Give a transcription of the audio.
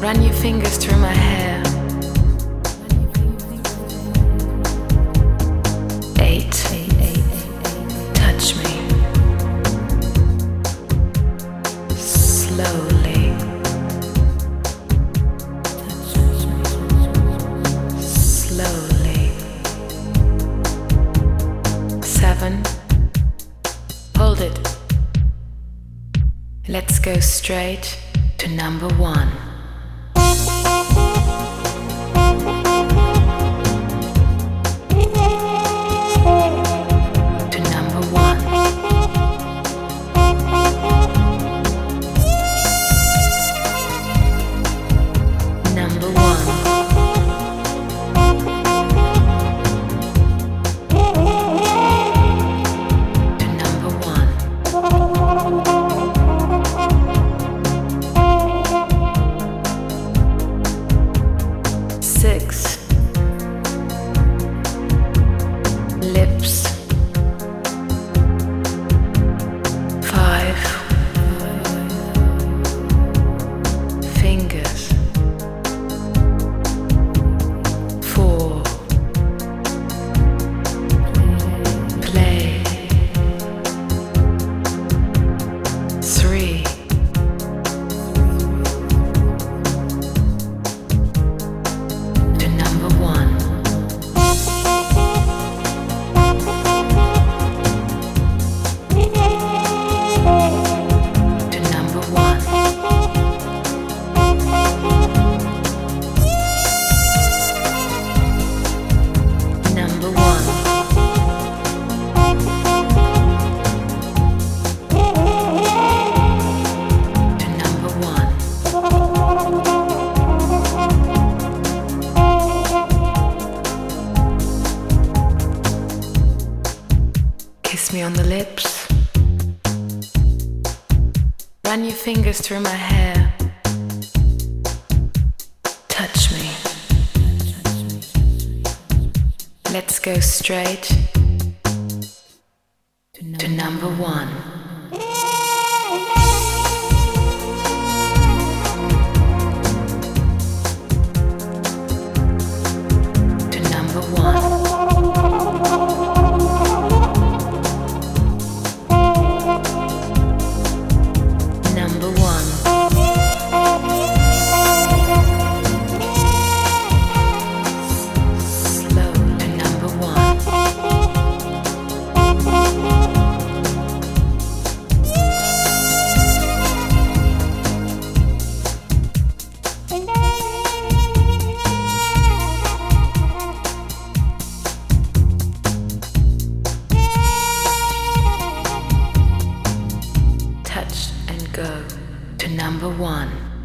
Run your fingers through my hair. 8. Touch me. Slowly. Slowly. 7. Hold it. Let's go straight to number 1. Kiss me on the lips. Run your fingers through my hair. Touch me. Let's go straight to number 1. Go to number 1.